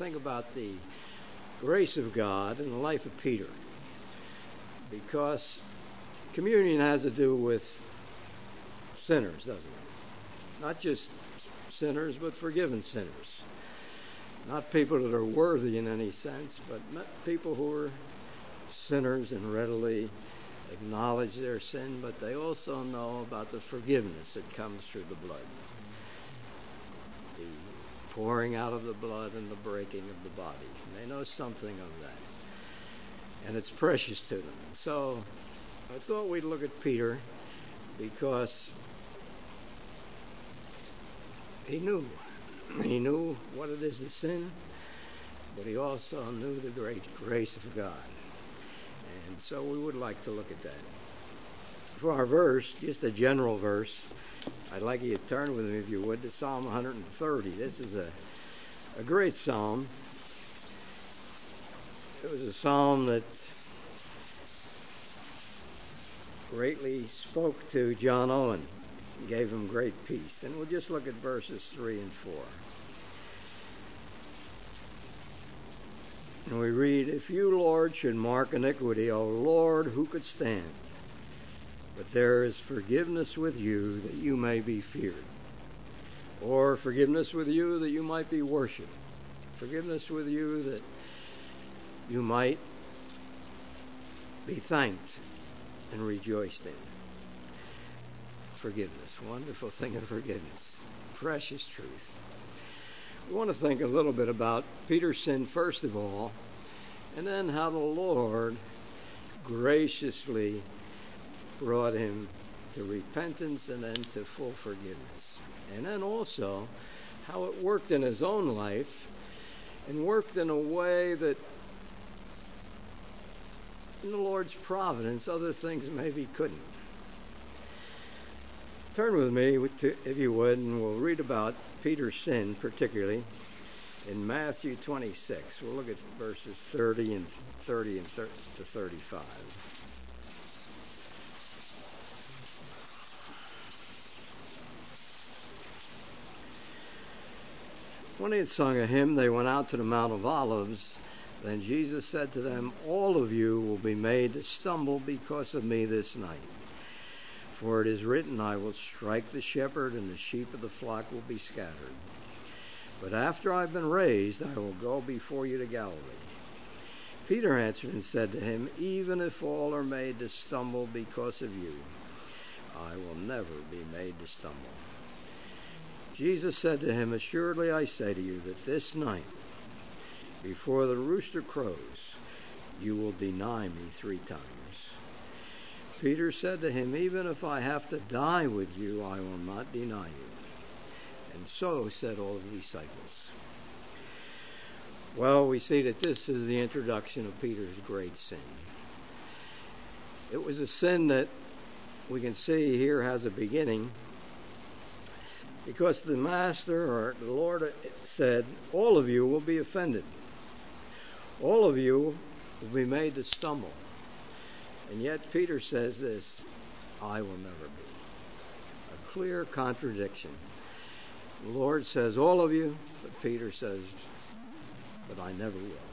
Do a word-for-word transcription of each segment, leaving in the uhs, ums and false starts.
think about the grace of God in the life of Peter, because communion has to do with sinners, doesn't it? Not just sinners, but forgiven sinners. Not people that are worthy in any sense, but people who are sinners and readily acknowledge their sin, but they also know about the forgiveness that comes through the blood. The pouring out of the blood and the breaking of the body. And they know something of that. And it's precious to them. So I thought we'd look at Peter because he knew. He knew what it is to sin, but he also knew the great grace of God. And so we would like to look at that. For our verse, just a general verse, I'd like you to turn with me, if you would, to Psalm one thirty. This is a, a great psalm. It was a psalm that greatly spoke to John Owen, gave him great peace. And we'll just look at verses three and four. And we read, "If you, Lord, should mark iniquity, O Lord, who could stand? But there is forgiveness with you that you may be feared." Or forgiveness with you that you might be worshipped. Forgiveness with you that you might be thanked and rejoiced in. Forgiveness. Wonderful thing of forgiveness. Precious truth. We want to think a little bit about Peter's sin first of all, and then how the Lord graciously brought him to repentance and then to full forgiveness. And then also how it worked in his own life, and worked in a way that in the Lord's providence other things maybe couldn't. Turn with me, if you would, and we'll read about Peter's sin, particularly in Matthew twenty-six. We'll look at verses thirty and thirty and thirty to thirty-five. When they had sung a hymn, they went out to the Mount of Olives. Then Jesus said to them, "All of you will be made to stumble because of me this night. For it is written, I will strike the shepherd, and the sheep of the flock will be scattered. But after I've been raised, I will go before you to Galilee." Peter answered and said to him, "Even if all are made to stumble because of you, I will never be made to stumble." Jesus said to him, "Assuredly I say to you that this night, before the rooster crows, you will deny me three times." Peter said to him, "Even if I have to die with you, I will not deny you." And so said all the disciples. Well, we see that this is the introduction of Peter's great sin. It was a sin that we can see here has a beginning, because the Master, or the Lord, said, "All of you will be offended. All of you will be made to stumble." And yet Peter says this, "I will never be." A clear contradiction. The Lord says, "All of you," but Peter says, "But I never will."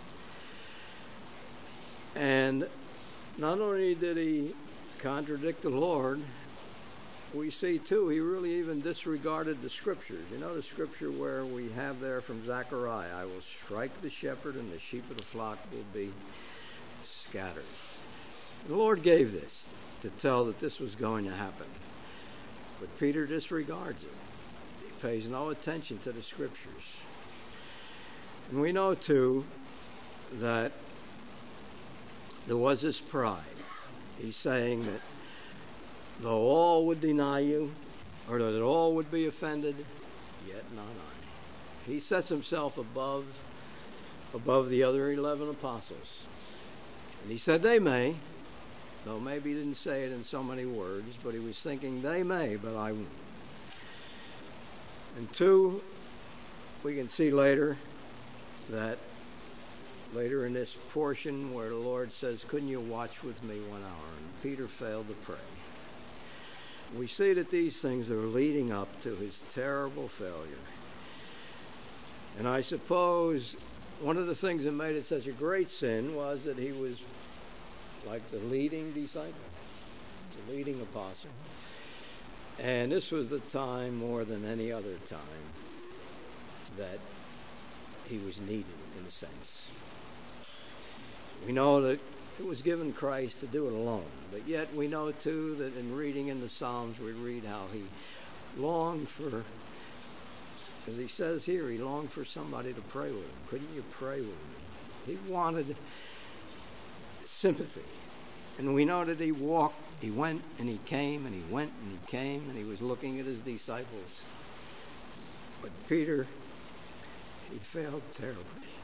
And not only did he contradict the Lord, we see too, he really even disregarded the scriptures. You know the scripture where we have there from Zechariah, "I will strike the shepherd, and the sheep of the flock will be scattered." The Lord gave this to tell that this was going to happen. But Peter disregards it. He pays no attention to the scriptures. And we know too that there was this pride. He's saying that though all would deny you, or that all would be offended, yet not I. He sets himself above above the other eleven apostles. And he said they may, though maybe he didn't say it in so many words, but he was thinking they may, but I won't. And two, we can see later that later in this portion where the Lord says, "Couldn't you watch with me one hour?" And Peter failed to pray. We see that these things are leading up to his terrible failure. And I suppose one of the things that made it such a great sin was that he was like the leading disciple, the leading apostle. And this was the time more than any other time that he was needed, in a sense. We know that it was given Christ to do it alone. But yet we know, too, that in reading in the Psalms, we read how he longed for, as he says here, he longed for somebody to pray with him. Couldn't you pray with me? He wanted sympathy. And we know that he walked, he went and he came, and he went and he came, and he was looking at his disciples. But Peter, he failed terribly.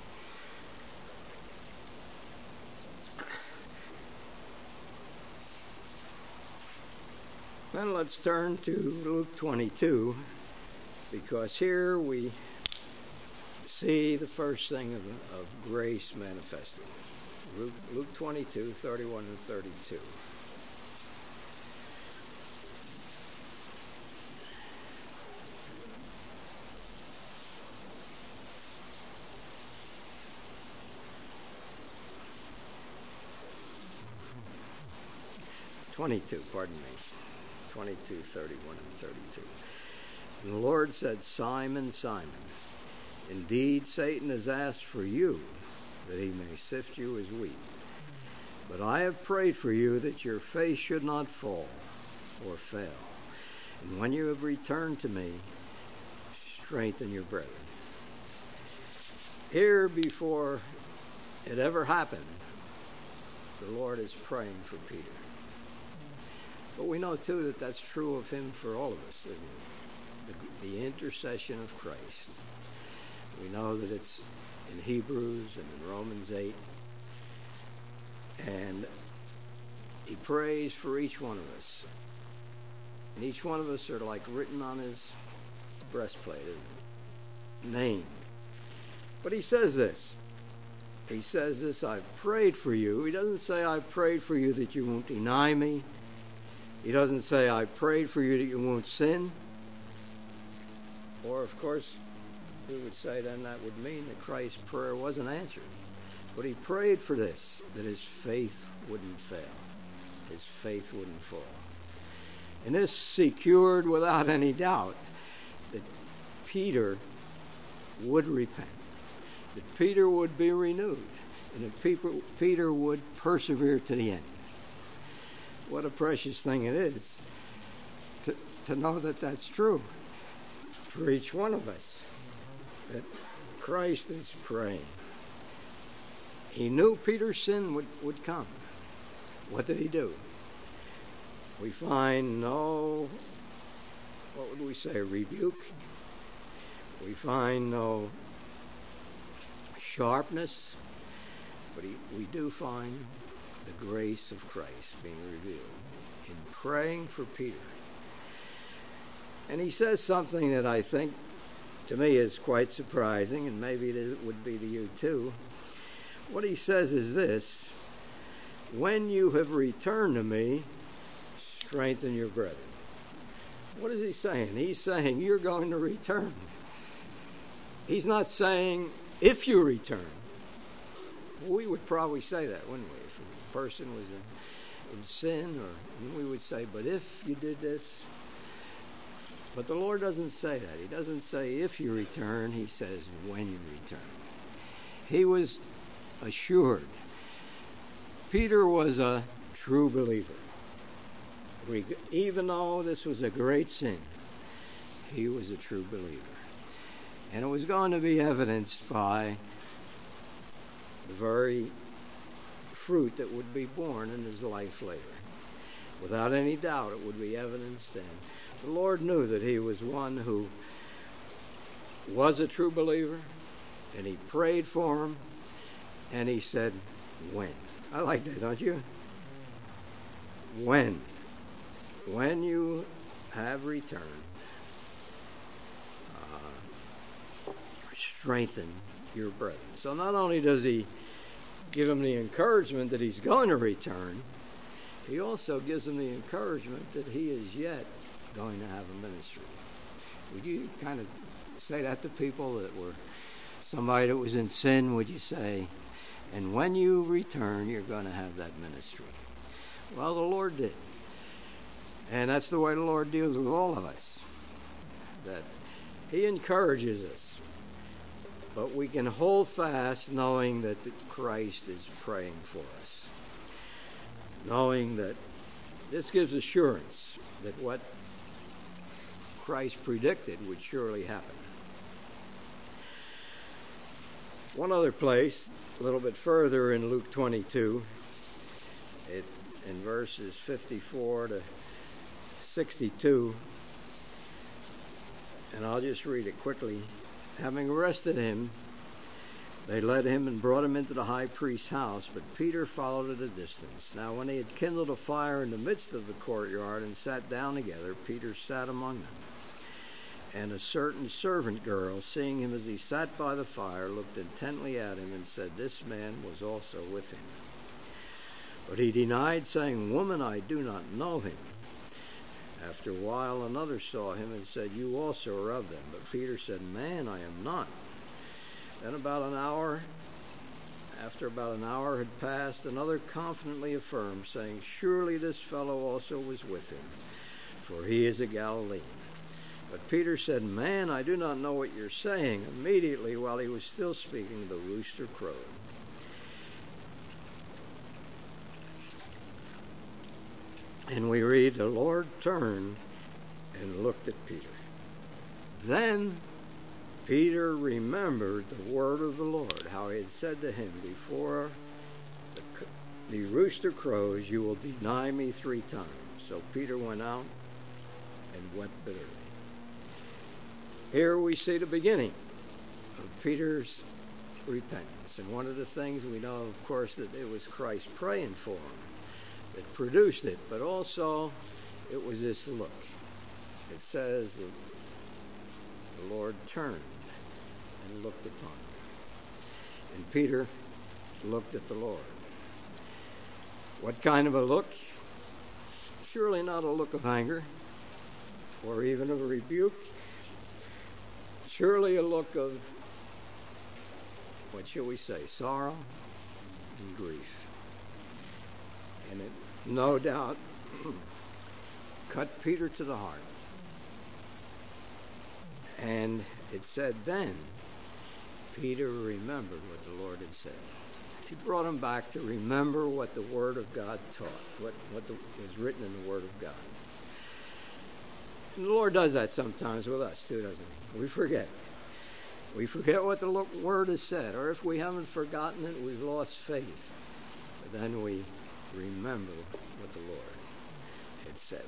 Then let's turn to Luke twenty-two, because here we see the first thing of, of grace manifested. Luke, Luke twenty-two, thirty-one and thirty-two. twenty-two, pardon me. twenty-two, thirty-one and thirty-two. And the Lord said, Simon, Simon, indeed Satan has asked for you, that he may sift you as wheat. But I have prayed for you that your faith should not fall or fail. And when you have returned to me, strengthen your brethren. Here, before it ever happened, the Lord is praying for Peter. But we know, too, that that's true of him for all of us, isn't it? The, the intercession of Christ. We know that it's in Hebrews and in Romans eight. And he prays for each one of us. And each one of us are like written on his breastplate, isn't it? Name. But he says this. He says this, I've prayed for you. He doesn't say, I've prayed for you that you won't deny me. He doesn't say, I prayed for you that you won't sin. Or, of course, we would say then that would mean that Christ's prayer wasn't answered. But he prayed for this, that his faith wouldn't fail. His faith wouldn't fall. And this secured without any doubt that Peter would repent. That Peter would be renewed. And that Peter would persevere to the end. What a precious thing it is to, to know that that's true for each one of us, that Christ is praying. He knew Peter's sin would, would come. What did he do? We find no, what would we say, rebuke. We find no sharpness, but he, we do find the grace of Christ being revealed in praying for Peter. And he says something that I think to me is quite surprising, and maybe it would be to you too. What he says is this: when you have returned to me, strengthen your brethren. What is he saying? He's saying you're going to return. He's not saying if you return. We would probably say that, wouldn't we? If a person was in, in sin, or we would say, but if you did this. But the Lord doesn't say that. He doesn't say if you return. He says when you return. He was assured. Peter was a true believer. Even though this was a great sin, he was a true believer. And it was going to be evidenced by the very fruit that would be born in his life later. Without any doubt, it would be evidenced. And the Lord knew that he was one who was a true believer, and he prayed for him, and he said, when? I like that, don't you? When? When you have returned, uh, strengthen your brethren. So not only does he give him the encouragement that he's going to return, he also gives him the encouragement that he is yet going to have a ministry. Would you kind of say that to people that were somebody that was in sin, would you say, and when you return, you're going to have that ministry? Well, the Lord did. And that's the way the Lord deals with all of us. That He encourages us. But we can hold fast knowing that Christ is praying for us. Knowing that this gives assurance that what Christ predicted would surely happen. One other place, a little bit further in Luke twenty-two, it, in verses fifty-four to sixty-two, and I'll just read it quickly. Having arrested him, they led him and brought him into the high priest's house, but Peter followed at a distance. Now when they had kindled a fire in the midst of the courtyard and sat down together, Peter sat among them. And a certain servant girl, seeing him as he sat by the fire, looked intently at him and said, "This man was also with him." But he denied, saying, "Woman, I do not know him." After a while another saw him and said, "You also are of them." But Peter said, "Man, I am not." Then about an hour, after about an hour had passed, another confidently affirmed, saying, "Surely this fellow also was with him, for he is a Galilean." But Peter said, "Man, I do not know what you're saying." Immediately, while he was still speaking, the rooster crowed. And we read, the Lord turned and looked at Peter. Then Peter remembered the word of the Lord, how he had said to him, "Before the, the rooster crows, you will deny me three times." So Peter went out and wept bitterly. Here we see the beginning of Peter's repentance. And one of the things we know, of course, that it was Christ praying for him that produced it, but also it was this look. It says that the Lord turned and looked upon him. And Peter looked at the Lord. What kind of a look? Surely not a look of anger or even of a rebuke. Surely a look of, what shall we say, sorrow and grief. And it no doubt cut Peter to the heart. And it said then, Peter remembered what the Lord had said. He brought him back to remember what the Word of God taught, what, what the, was written in the Word of God. And the Lord does that sometimes with us too, doesn't He? We forget. We forget what the Word has said, or if we haven't forgotten it, we've lost faith. But then we remember what the Lord had said.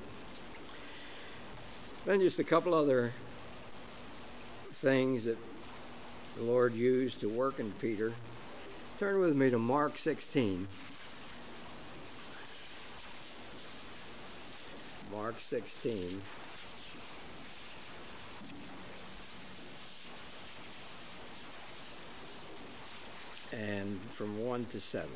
Then just a couple other things that the Lord used to work in Peter. Turn with me to Mark sixteen. Mark sixteen. And from one to seven.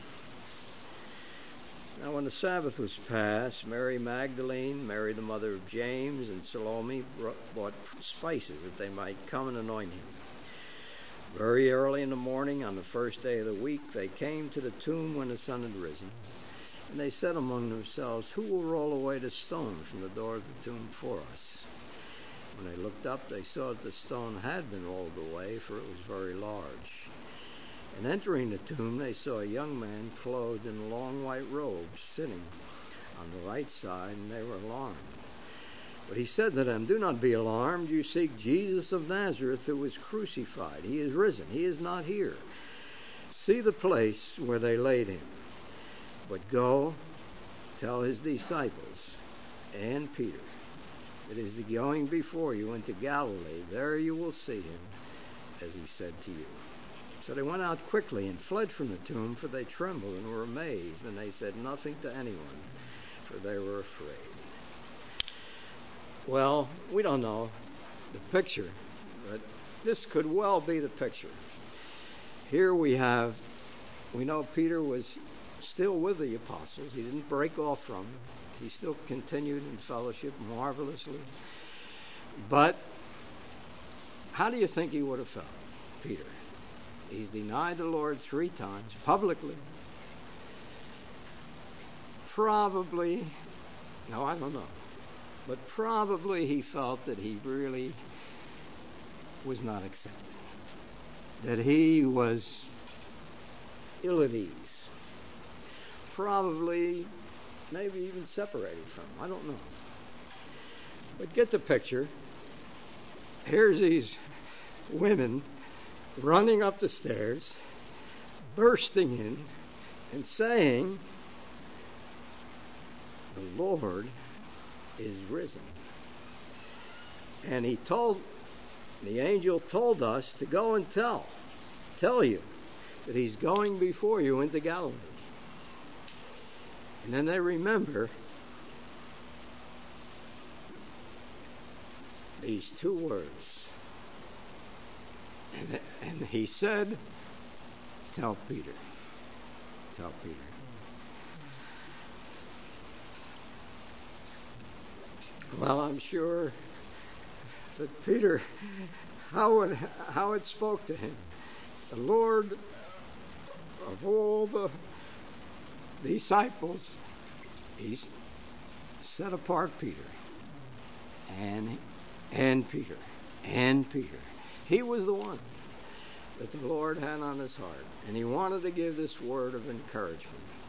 Now when the Sabbath was past, Mary Magdalene, Mary the mother of James, and Salome bought spices that they might come and anoint him. Very early in the morning, on the first day of the week, they came to the tomb when the sun had risen. And they said among themselves, "Who will roll away the stone from the door of the tomb for us?" When they looked up, they saw that the stone had been rolled away, for it was very large. And entering the tomb, they saw a young man clothed in long white robes, sitting on the right side, and they were alarmed. But he said to them, "Do not be alarmed. You seek Jesus of Nazareth, who was crucified. He is risen. He is not here. See the place where they laid him. But go, tell his disciples and Peter that he is going before you into Galilee. There you will see him, as he said to you." So they went out quickly and fled from the tomb, for they trembled and were amazed, and they said nothing to anyone, for they were afraid. Well, we don't know the picture, but this could well be the picture. Here we have, we know Peter was still with the apostles. He didn't break off from them. He still continued in fellowship marvelously. But how do you think he would have felt? Peter. He's denied the Lord three times publicly. Probably, no, I don't know, but probably he felt that he really was not accepted, that he was ill at ease, probably, maybe even separated from him. I don't know. But get the picture. Here's these women running up the stairs, bursting in, and saying, "The Lord is risen." And he told, the angel told us to go and tell, tell you that he's going before you into Galilee. And then they remember these two words. And, and he said, tell Peter. Tell Peter. Well, I'm sure that Peter, how it, how it spoke to him. The Lord of all the disciples, he's set apart Peter. And, and Peter. And Peter. He was the one that the Lord had on his heart. And he wanted to give this word of encouragement.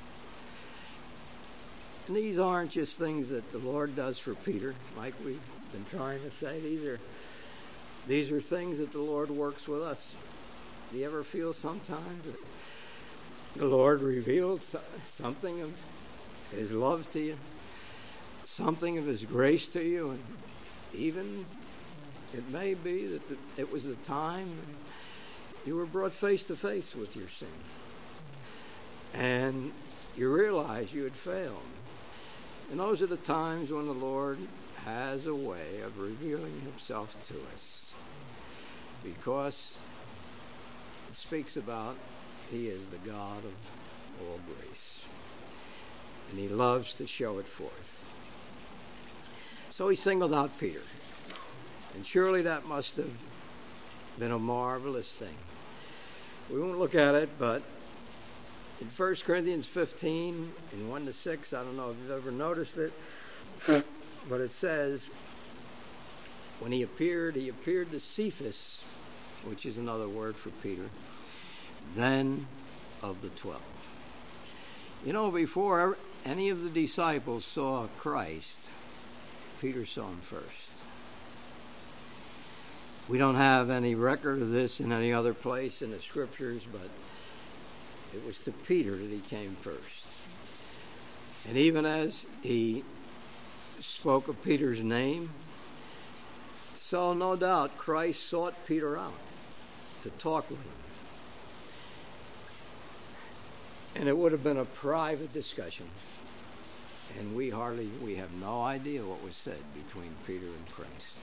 And these aren't just things that the Lord does for Peter, like we've been trying to say. These are these are things that the Lord works with us. Do you ever feel sometimes that the Lord revealed something of his love to you, something of his grace to you, and even it may be that the, it was the time you were brought face to face with your sin, and you realized you had failed. And those are the times when the Lord has a way of revealing himself to us, because it speaks about he is the God of all grace, and he loves to show it forth. So he singled out Peter, and surely that must have been a marvelous thing. We won't look at it, but in First Corinthians fifteen, in one to six, I don't know if you've ever noticed it, but it says, when he appeared, he appeared to Cephas, which is another word for Peter, then of the twelve. You know, before any of the disciples saw Christ, Peter saw him first. We don't have any record of this in any other place in the scriptures, but it was to Peter that he came first. And even as he spoke of Peter's name, so no doubt Christ sought Peter out to talk with him. And it would have been a private discussion. And we hardly, we have no idea what was said between Peter and Christ.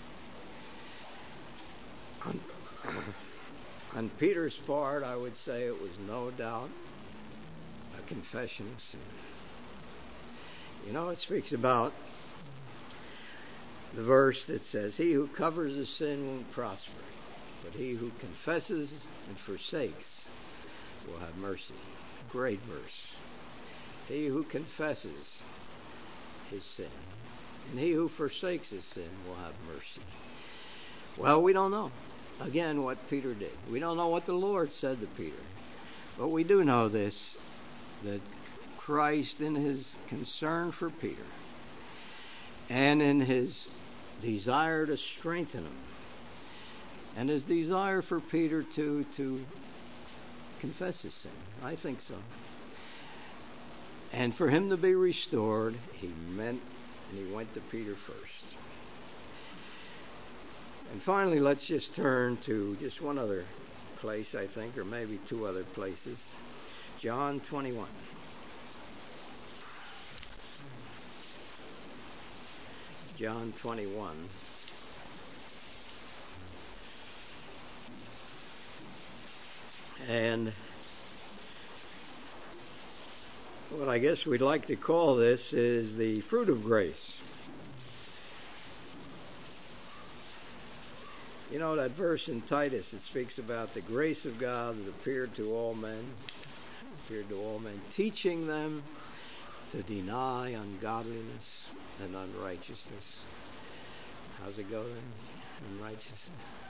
On, on Peter's part, I would say it was no doubt a confession of sin. You know, it speaks about the verse that says, he who covers his sin won't prosper, but he who confesses and forsakes will have mercy. Great verse. He who confesses his sin and he who forsakes his sin will have mercy. Well, we don't know, again, what Peter did. We don't know what the Lord said to Peter. But we do know this, that Christ, in his concern for Peter and in his desire to strengthen him and his desire for Peter to, to confess his sin, I think so, and for him to be restored, he meant, and he went to Peter first. And finally, let's just turn to just one other place, I think, or maybe two other places. John twenty-one. John twenty-one. And what I guess we'd like to call this is the fruit of grace. You know that verse in Titus, it speaks about the grace of God that appeared to all men, appeared to all men, teaching them to deny ungodliness and unrighteousness. How's it go then? Unrighteousness.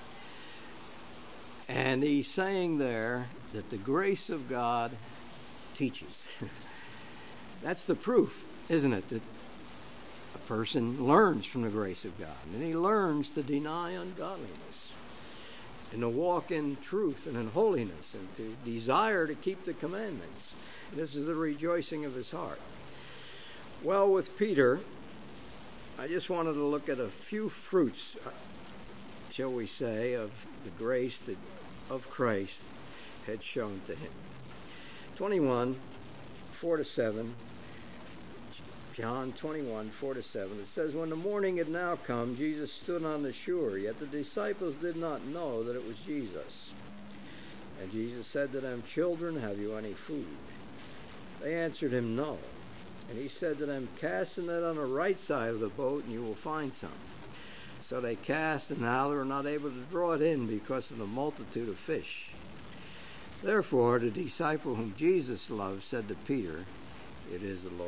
And he's saying there that the grace of God teaches. That's the proof, isn't it, that a person learns from the grace of God. And he learns to deny ungodliness and to walk in truth and in holiness and to desire to keep the commandments. And this is the rejoicing of his heart. Well, with Peter, I just wanted to look at a few fruits, shall we say, of the grace that of Christ had shown to him. twenty-one, four to seven. John twenty-one, four to seven. It says, when the morning had now come, Jesus stood on the shore, yet the disciples did not know that it was Jesus. And Jesus said to them, children, have you any food? They answered him, no. And he said to them, cast the net on the right side of the boat, and you will find some. So they cast, and now they were not able to draw it in because of the multitude of fish. Therefore, the disciple whom Jesus loved said to Peter, it is the Lord.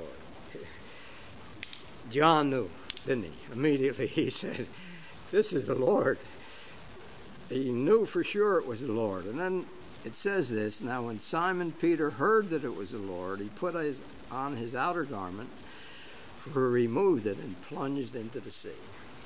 John knew, didn't he? Immediately he said, this is the Lord. He knew for sure it was the Lord. And then it says this, now when Simon Peter heard that it was the Lord, he put his, on his outer garment, for he removed it and plunged into the sea.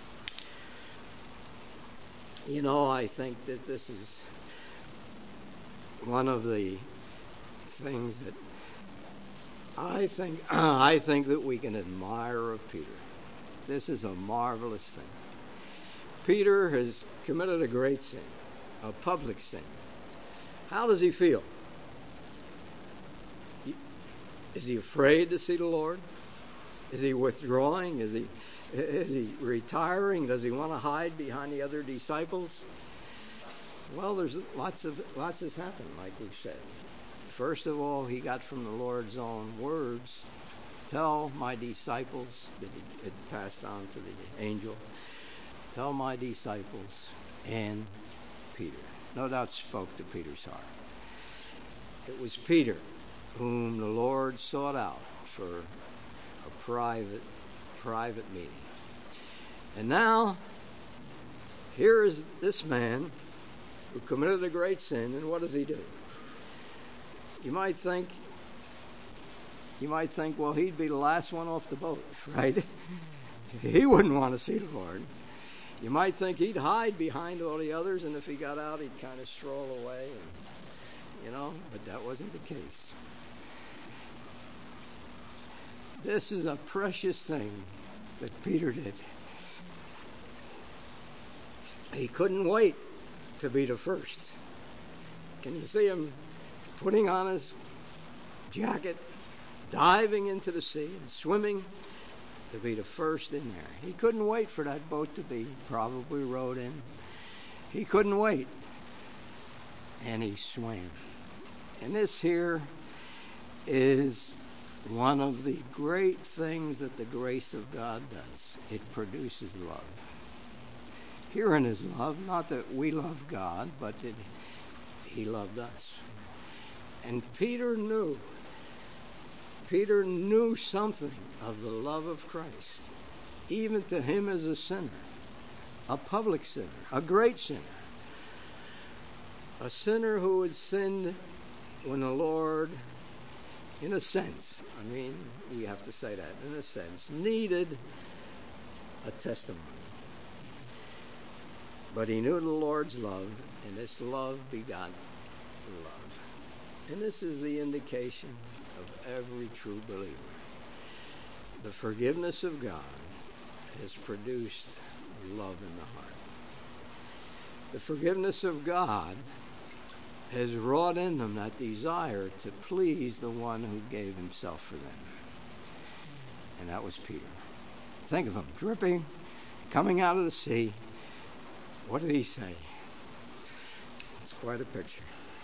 You know, I think that this is one of the things that I think I think that we can admire of Peter. This is a marvelous thing. Peter has committed a great sin, a public sin. How does he feel? Is he afraid to see the Lord? Is he withdrawing? Is he Is he retiring? Does he want to hide behind the other disciples? Well, there's lots of lots has happened, like we've said. First of all, he got from the Lord's own words, tell my disciples, that he had passed on to the angel, tell my disciples and Peter. No doubt spoke to Peter's heart. It was Peter whom the Lord sought out for a private private meeting. And now, here is this man who committed a great sin, and what does he do? You might think, you might think, well, he'd be the last one off the boat, right? He wouldn't want to see the Lord. You might think he'd hide behind all the others, and if he got out, he'd kind of stroll away, and, you know, but that wasn't the case. This is a precious thing that Peter did. He couldn't wait to be the first. Can you see him putting on his jacket, diving into the sea and swimming to be the first in there? He couldn't wait for that boat to be probably rowed in. He couldn't wait. And he swam. And this here is one of the great things that the grace of God does. It produces love. Herein is love, not that we love God, but that he loved us. And Peter knew, Peter knew something of the love of Christ, even to him as a sinner, a public sinner, a great sinner, a sinner who had sinned when the Lord, in a sense, I mean, we have to say that, in a sense, needed a testimony. But he knew the Lord's love, and this love begot love. And this is the indication of every true believer. The forgiveness of God has produced love in the heart. The forgiveness of God has wrought in them that desire to please the one who gave himself for them. And that was Peter. Think of him, dripping, coming out of the sea. What did he say? It's quite a picture.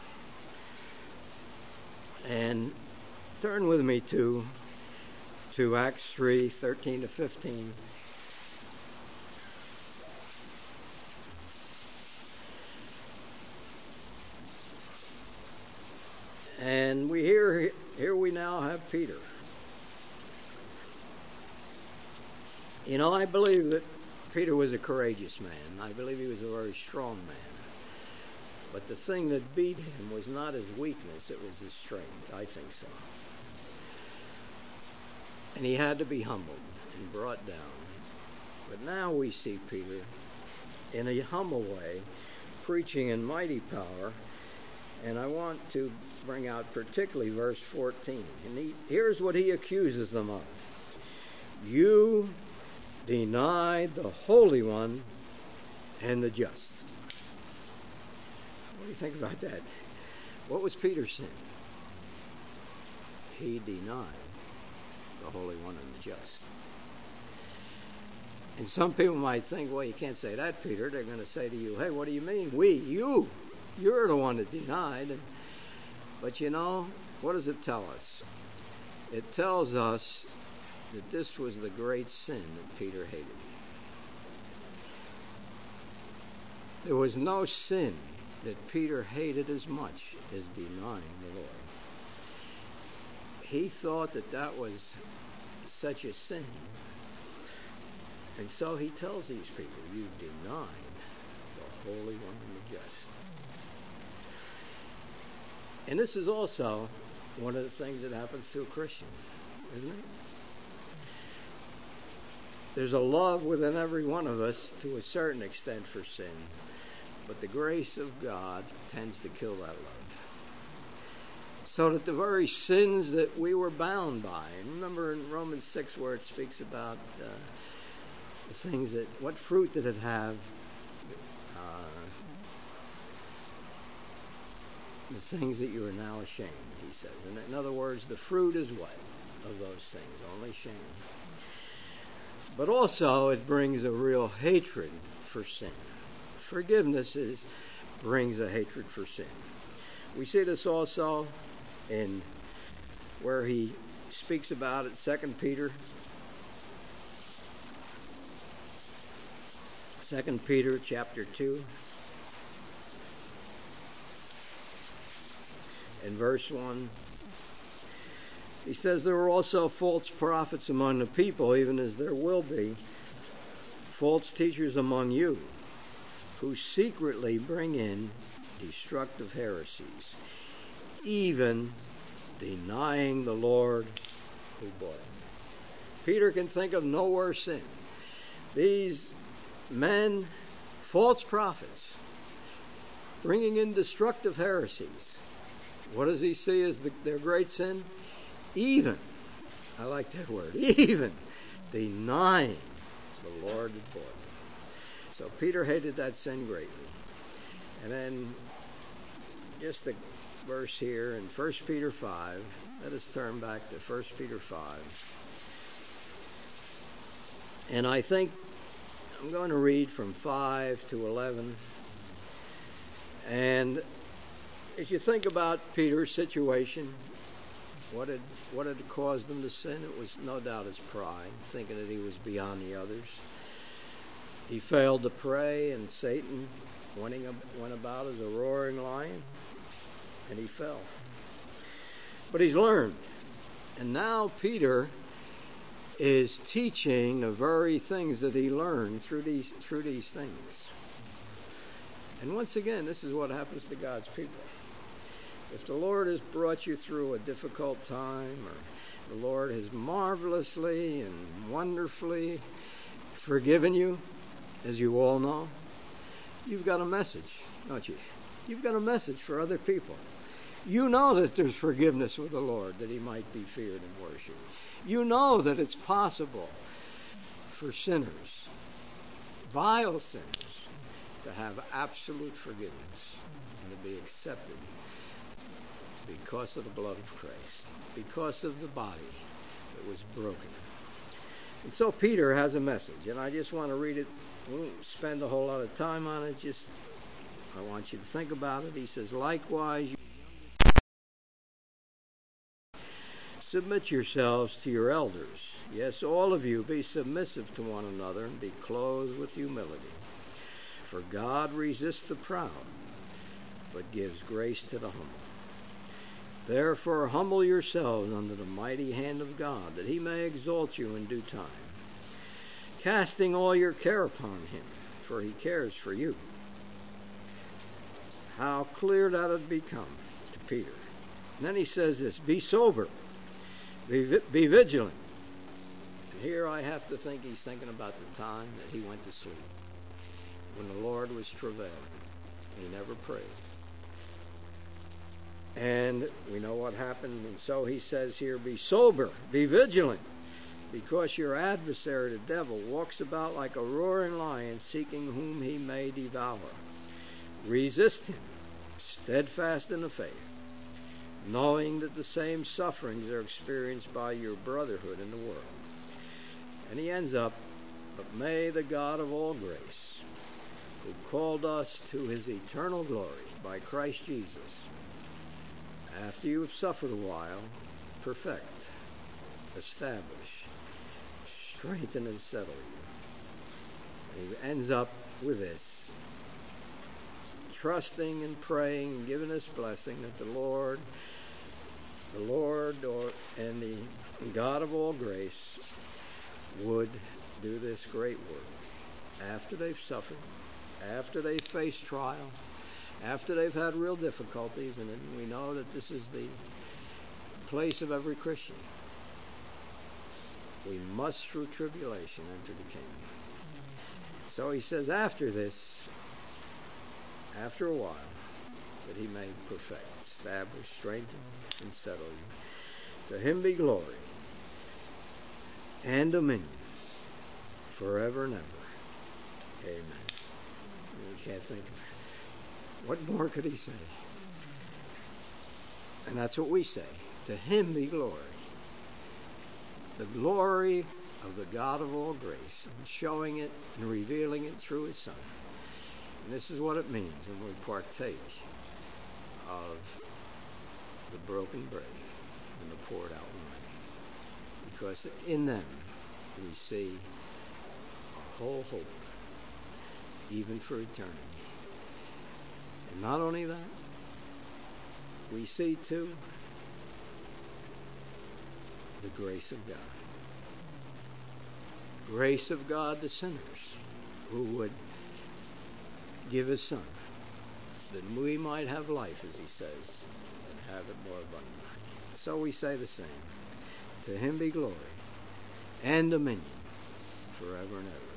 And turn with me to, to Acts three, thirteen to fifteen. And we hear here we now have Peter. You know, I believe that Peter was a courageous man. I believe he was a very strong man. But the thing that beat him was not his weakness, it was his strength. I think so. And he had to be humbled and brought down. But now we see Peter in a humble way, preaching in mighty power. And I want to bring out particularly verse fourteen. And he, here's what he accuses them of. You denied the Holy One and the just. What do you think about that? What was Peter's sin? He denied the Holy One and the just. And some people might think, well, you can't say that, Peter. They're going to say to you, hey, what do you mean? We, you, you're the one that denied. And, but you know, what does it tell us? It tells us that this was the great sin that Peter hated. There was no sin that Peter hated as much as denying the Lord. He thought that that was such a sin. And so he tells these people, you denied the Holy One and the just. And this is also one of the things that happens to a Christian, isn't it? There's a love within every one of us to a certain extent for sin, but the grace of God tends to kill that love. So that the very sins that we were bound by, and remember in Romans six where it speaks about uh, the things that, what fruit did it have? Uh, the things that you are now ashamed, he says. And in other words, the fruit is what? Of those things, only shame. But also it brings a real hatred for sin. Forgiveness is brings a hatred for sin. We see this also in where he speaks about it, Second Peter. Second Peter chapter two. In verse one. He says, there were also false prophets among the people, even as there will be false teachers among you, who secretly bring in destructive heresies, even denying the Lord who bought them. Peter can think of no worse sin. These men, false prophets, bringing in destructive heresies. What does he see as the, their great sin? Even, I like that word, even denying the Lord that bought them. So Peter hated that sin greatly. And then just a verse here in First Peter five. Let us turn back to First Peter five. And I think I'm going to read from five to eleven. And as you think about Peter's situation, what had what had caused him to sin? It was no doubt his pride, thinking that he was beyond the others. He failed to pray, and Satan went about as a roaring lion, and he fell. But he's learned. And now Peter is teaching the very things that he learned through these through these things. And once again, this is what happens to God's people. If the Lord has brought you through a difficult time, or the Lord has marvelously and wonderfully forgiven you, as you all know, you've got a message, don't you? You've got a message for other people. You know that there's forgiveness with the Lord, that he might be feared and worshipped. You know that it's possible for sinners, vile sinners, to have absolute forgiveness and to be accepted because of the blood of Christ, because of the body that was broken. And so Peter has a message, and I just want to read it. We won't spend a whole lot of time on it, just I want you to think about it. He says, likewise, you submit yourselves to your elders. Yes, all of you, be submissive to one another and be clothed with humility. For God resists the proud, but gives grace to the humble. Therefore humble yourselves under the mighty hand of God, that he may exalt you in due time, casting all your care upon him, for he cares for you. How clear that had become to Peter. And then he says this, be sober, be, be vigilant. And here I have to think he's thinking about the time that he went to sleep, when the Lord was travailing. He never prayed. And we know what happened, and so he says here, be sober, be vigilant, because your adversary, the devil, walks about like a roaring lion, seeking whom he may devour. Resist him, steadfast in the faith, knowing that the same sufferings are experienced by your brotherhood in the world. And he ends up, but may the God of all grace, who called us to his eternal glory by Christ Jesus, after you have suffered a while, perfect, establish, strengthen, and settle you. And he ends up with this, trusting and praying and giving this blessing that the Lord, the Lord or, and the God of all grace would do this great work after they've suffered, after they've faced trial, after they've had real difficulties. And we know that this is the place of every Christian. We must, through tribulation, enter the kingdom. So he says, after this, after a while, that he may perfect, establish, strengthen, and settle you. To him be glory and dominion forever and ever. Amen. You can't think of it. What more could he say? And that's what we say. To him be glory. The glory of the God of all grace, and showing it and revealing it through his Son. And this is what it means when we partake of the broken bread and the poured out wine. Because in them we see a whole hope, even for eternity. And not only that, we see too the grace of God. Grace of God to sinners who would give his Son, that we might have life, as he says, and have it more abundantly. So we say the same. To him be glory and dominion forever and ever.